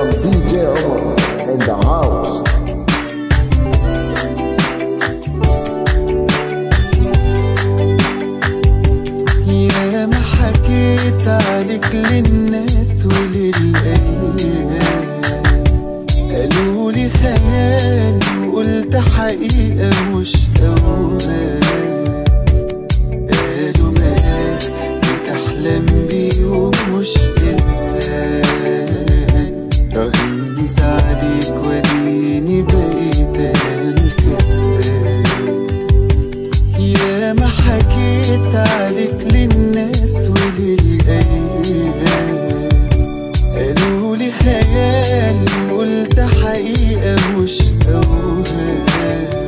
am DJ Omar in the house. يا ما حكيت عليك للناس وللأيام، قالوا لي خيال وقلت حقيقة مش أوهام. قالوا ملاك بتحلم بيه ومش إنسان، راهنت عليك وديني بقيت الكسبان. يا ما حكيت عليك للناس وللأيام، قالوا لي خيال وقلت حقيقة مش أوهام.